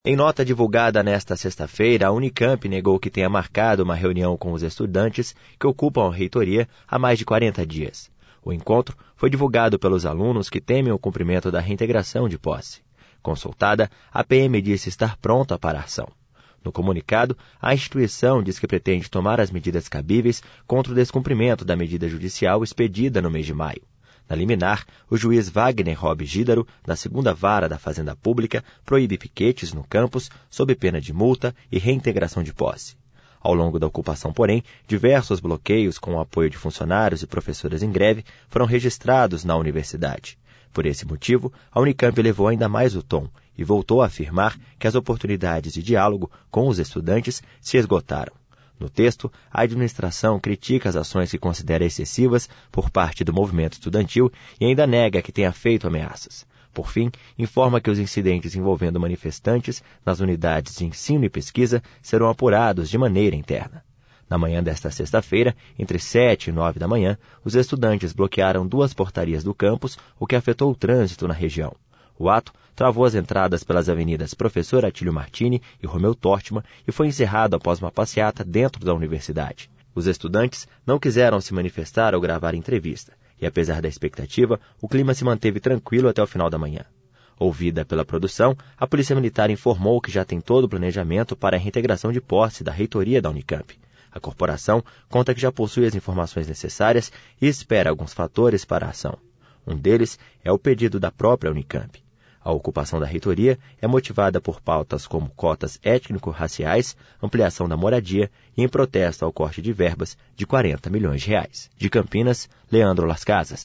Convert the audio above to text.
Em nota divulgada nesta sexta-feira, a Unicamp negou que tenha marcado uma reunião com os estudantes que ocupam a reitoria há mais de 40 dias. O encontro foi divulgado pelos alunos que temem o cumprimento da reintegração de posse. Consultada, a PM disse estar pronta para a ação. No comunicado, a instituição diz que pretende tomar as medidas cabíveis contra o descumprimento da medida judicial expedida no mês de maio. Na liminar, o juiz Wagner Rob Gídaro, da 2ª Vara da Fazenda Pública, proíbe piquetes no campus sob pena de multa e reintegração de posse. Ao longo da ocupação, porém, diversos bloqueios com o apoio de funcionários e professores em greve foram registrados na universidade. Por esse motivo, a Unicamp elevou ainda mais o tom e voltou a afirmar que as oportunidades de diálogo com os estudantes se esgotaram. No texto, a administração critica as ações que considera excessivas por parte do movimento estudantil e ainda nega que tenha feito ameaças. Por fim, informa que os incidentes envolvendo manifestantes nas unidades de ensino e pesquisa serão apurados de maneira interna. Na manhã desta sexta-feira, entre 7 e 9 da manhã, os estudantes bloquearam 2 portarias do campus, o que afetou o trânsito na região. O ato travou as entradas pelas avenidas Professor Atílio Martini e Romeu Tortman e foi encerrado após uma passeata dentro da universidade. Os estudantes não quiseram se manifestar ou gravar entrevista, e apesar da expectativa, o clima se manteve tranquilo até o final da manhã. Ouvida pela produção, a Polícia Militar informou que já tem todo o planejamento para a reintegração de posse da reitoria da Unicamp. A corporação conta que já possui as informações necessárias e espera alguns fatores para a ação. Um deles é o pedido da própria Unicamp. A ocupação da reitoria é motivada por pautas como cotas étnico-raciais, ampliação da moradia e em protesto ao corte de verbas de R$ 40 milhões. De Campinas, Leandro Las Casas.